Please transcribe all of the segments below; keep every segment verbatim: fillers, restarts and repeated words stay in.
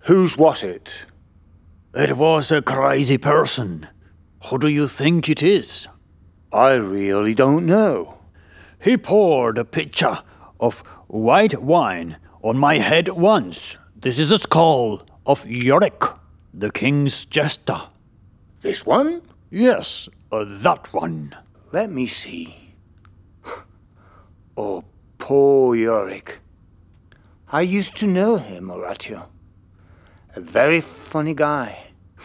Whose was it? It was a crazy person. Who do you think it is? I really don't know. He poured a pitcher of white wine on my head once. This is the skull of Yorick, the king's jester. This one? Yes, uh, that one. Let me see. Oh, poor Yorick. I used to know him, Horatio. A very funny guy.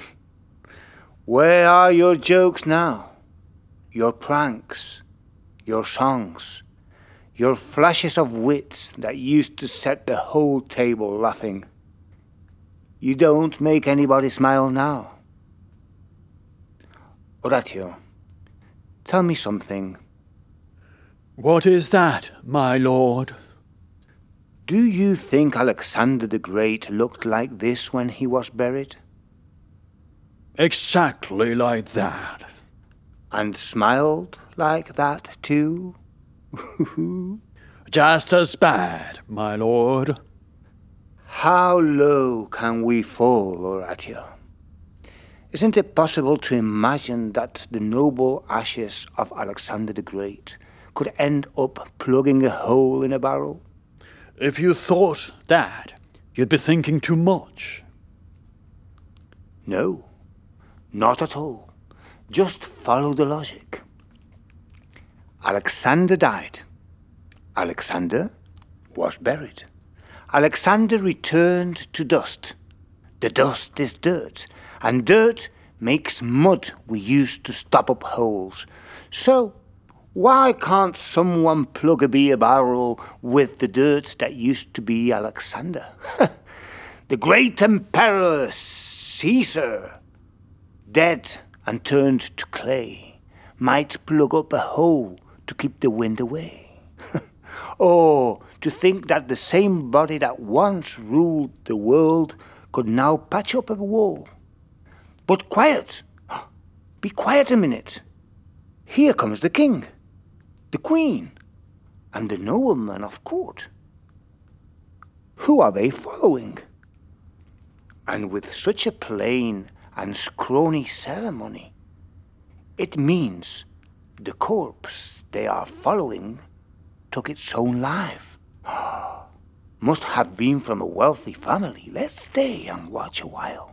Where are your jokes now? Your pranks, your songs, your flashes of wits that used to set the whole table laughing. You don't make anybody smile now. Horatio, tell me something. What is that, my lord? Do you think Alexander the Great looked like this when he was buried? Exactly like that. And smiled like that too? Just as bad, my lord. How low can we fall, Horatio? Isn't it possible to imagine that the noble ashes of Alexander the Great could end up plugging a hole in a barrel? If you thought that, you'd be thinking too much. No, not at all. Just follow the logic. Alexander died. Alexander was buried. Alexander returned to dust. The dust is dirt, and dirt makes mud we use to stop up holes. So, why can't someone plug a beer barrel with the dirt that used to be Alexander? The great emperor Caesar, dead and turned to clay, might plug up a hole to keep the wind away. Or to think that the same body that once ruled the world could now patch up a wall. But quiet! Be quiet a minute. Here comes the king, the queen, and the nobleman of court. Who are they following? And with such a plain and scrawny ceremony, it means the corpse they are following took its own life. Must have been from a wealthy family. Let's stay and watch a while.